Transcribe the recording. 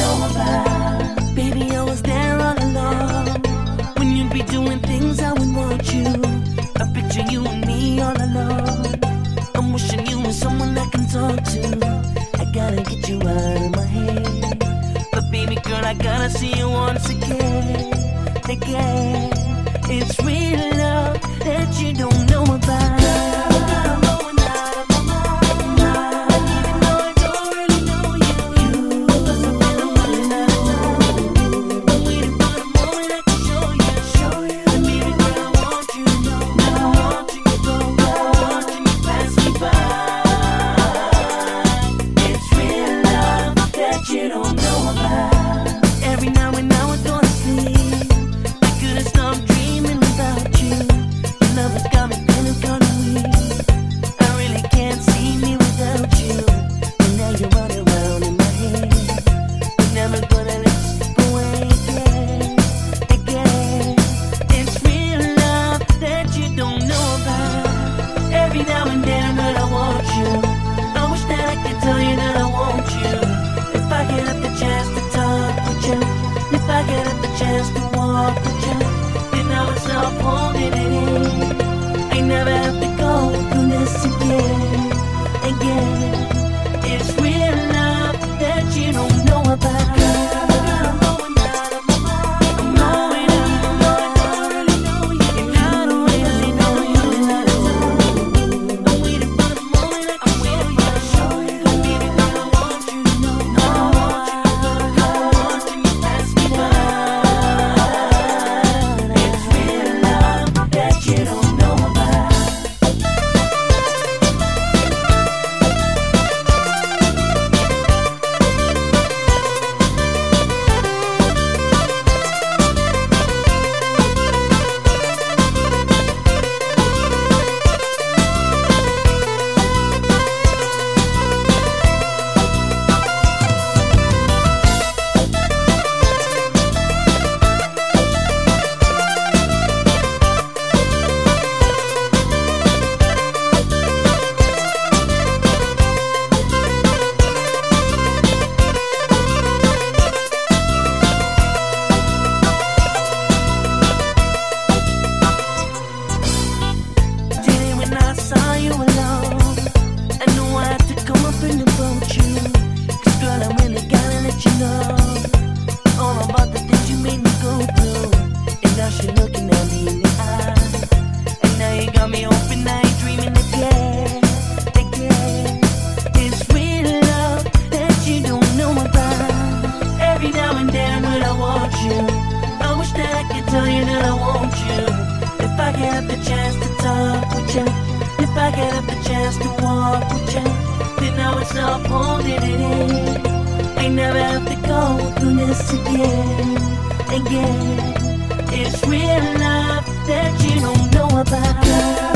know about. Baby, I was there all along. When you'd be doing things I would want you. I picture you and me all alone. I'm wishing you were someone I can talk to. I gotta get you out of my head. But baby girl, I gotta see you once again. Again. It's real love that you don't know about. If I get the chance to walk with you, then I would stop holding it in. I never have to go through this again. It's real love that you don't know about.